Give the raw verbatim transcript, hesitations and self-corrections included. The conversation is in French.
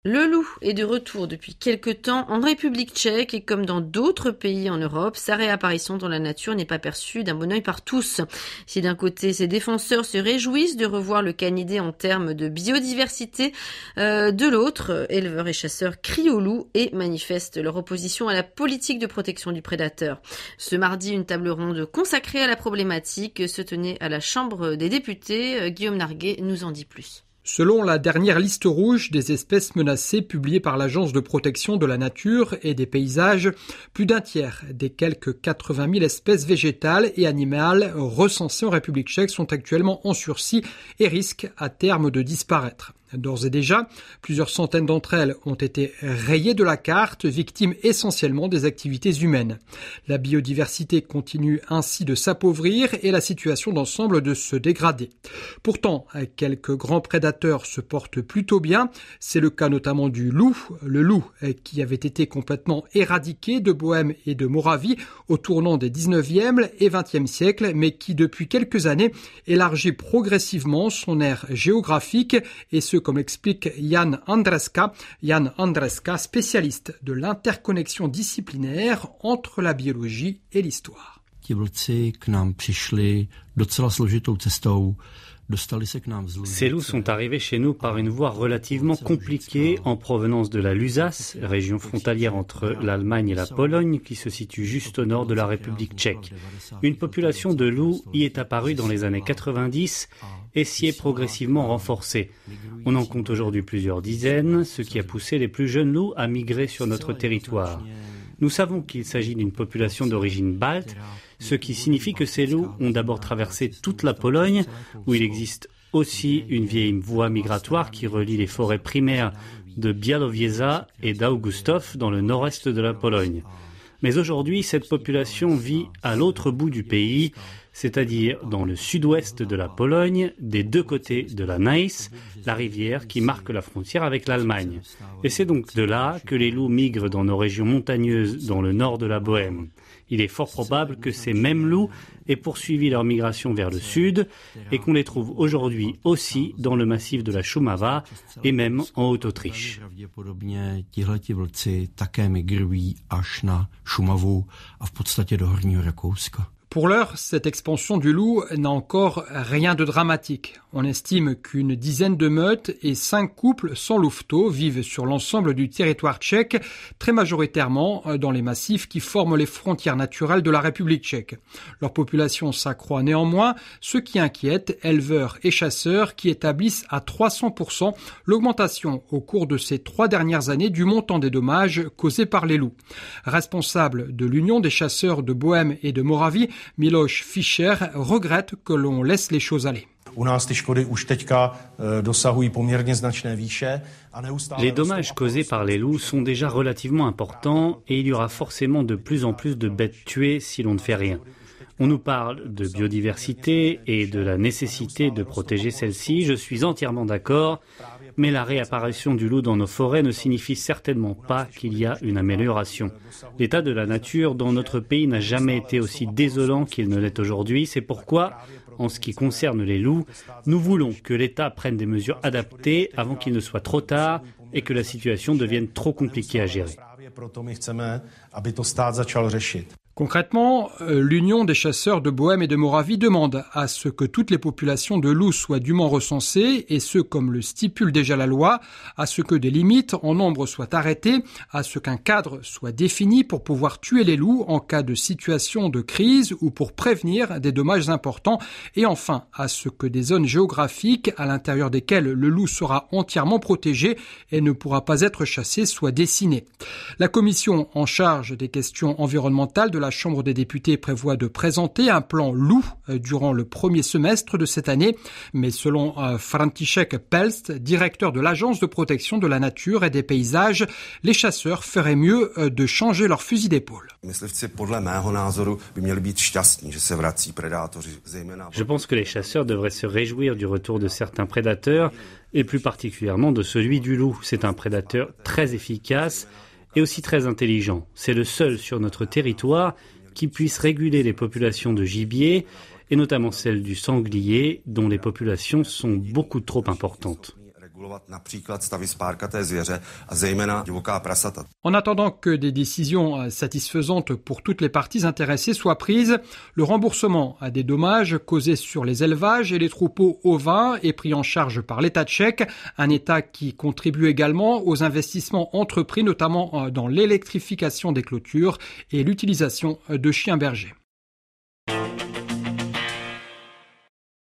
Le loup est de retour depuis quelque temps en République tchèque et comme dans d'autres pays en Europe, sa réapparition dans la nature n'est pas perçue d'un bon œil par tous. Si d'un côté, ses défenseurs se réjouissent de revoir le canidé en termes de biodiversité, euh, de l'autre, éleveurs et chasseurs crient au loup et manifestent leur opposition à la politique de protection du prédateur. Ce mardi, une table ronde consacrée à la problématique se tenait à la Chambre des députés. Guillaume Narguet nous en dit plus. Selon la dernière liste rouge des espèces menacées publiée par l'Agence de protection de la nature et des paysages, plus d'un tiers des quelques quatre-vingt mille espèces végétales et animales recensées en République tchèque sont actuellement en sursis et risquent à terme de disparaître. D'ores et déjà, plusieurs centaines d'entre elles ont été rayées de la carte, victimes essentiellement des activités humaines. La biodiversité continue ainsi de s'appauvrir et la situation d'ensemble de se dégrader. Pourtant, quelques grands prédateurs se portent plutôt bien. C'est le cas notamment du loup. Le loup qui avait été complètement éradiqué de Bohême et de Moravie au tournant des dix-neuvième et vingtième siècles, mais qui depuis quelques années élargit progressivement son aire géographique et ce comme l'explique Jan Andreska, Jan Andreska, spécialiste de l'interconnexion disciplinaire entre la biologie et l'histoire. Ti vlci k nám přišli docela složitou cestou. Ces loups sont arrivés chez nous par une voie relativement compliquée en provenance de la Lusace, région frontalière entre l'Allemagne et la Pologne, qui se situe juste au nord de la République tchèque. Une population de loups y est apparue dans les années quatre-vingt-dix et s'y est progressivement renforcée. On en compte aujourd'hui plusieurs dizaines, ce qui a poussé les plus jeunes loups à migrer sur notre territoire. Nous savons qu'il s'agit d'une population d'origine balte, ce qui signifie que ces loups ont d'abord traversé toute la Pologne, où il existe aussi une vieille voie migratoire qui relie les forêts primaires de Białowieża et d'Augustów dans le nord-est de la Pologne. Mais aujourd'hui, cette population vit à l'autre bout du pays, c'est-à-dire dans le sud-ouest de la Pologne, des deux côtés de la Neisse, la rivière qui marque la frontière avec l'Allemagne. Et c'est donc de là que les loups migrent dans nos régions montagneuses dans le nord de la Bohême. Il est fort probable que ces mêmes loups aient poursuivi leur migration vers le sud et qu'on les trouve aujourd'hui aussi dans le massif de la Šumava et même en Haute-Autriche. Pour l'heure, cette expansion du loup n'a encore rien de dramatique. On estime qu'une dizaine de meutes et cinq couples sans louveteaux vivent sur l'ensemble du territoire tchèque, très majoritairement dans les massifs qui forment les frontières naturelles de la République tchèque. Leur population s'accroît néanmoins, ce qui inquiète éleveurs et chasseurs qui établissent à trois cents pour cent l'augmentation au cours de ces trois dernières années du montant des dommages causés par les loups. Responsable de l'Union des chasseurs de Bohême et de Moravie, Miloš Fischer regrette que l'on laisse les choses aller. Les dommages causés par les loups sont déjà relativement importants et il y aura forcément de plus en plus de bêtes tuées si l'on ne fait rien. On nous parle de biodiversité et de la nécessité de protéger celle-ci, je suis entièrement d'accord, mais la réapparition du loup dans nos forêts ne signifie certainement pas qu'il y a une amélioration. L'état de la nature dans notre pays n'a jamais été aussi désolant qu'il ne l'est aujourd'hui, c'est pourquoi, en ce qui concerne les loups, nous voulons que l'État prenne des mesures adaptées avant qu'il ne soit trop tard et que la situation devienne trop compliquée à gérer. Concrètement, l'Union des chasseurs de Bohême et de Moravie demande à ce que toutes les populations de loups soient dûment recensées, et ce comme le stipule déjà la loi, à ce que des limites en nombre soient arrêtées, à ce qu'un cadre soit défini pour pouvoir tuer les loups en cas de situation de crise ou pour prévenir des dommages importants, et enfin à ce que des zones géographiques à l'intérieur desquelles le loup sera entièrement protégé et ne pourra pas être chassé soient dessinées. La commission en charge des questions environnementales de la Chambre des députés prévoit de présenter un plan loup durant le premier semestre de cette année, mais selon František Pelst, directeur de l'Agence de protection de la nature et des paysages, les chasseurs feraient mieux de changer leur fusil d'épaule. Je pense que les chasseurs devraient se réjouir du retour de certains prédateurs, et plus particulièrement de celui du loup. C'est un prédateur très efficace et aussi très intelligent. C'est le seul sur notre territoire qui puisse réguler les populations de gibier, et notamment celles du sanglier, dont les populations sont beaucoup trop importantes. En attendant que des décisions satisfaisantes pour toutes les parties intéressées soient prises, le remboursement des dommages causés sur les élevages et les troupeaux ovins est pris en charge par l'État tchèque, un État qui contribue également aux investissements entrepris, notamment dans l'électrification des clôtures et l'utilisation de chiens bergers.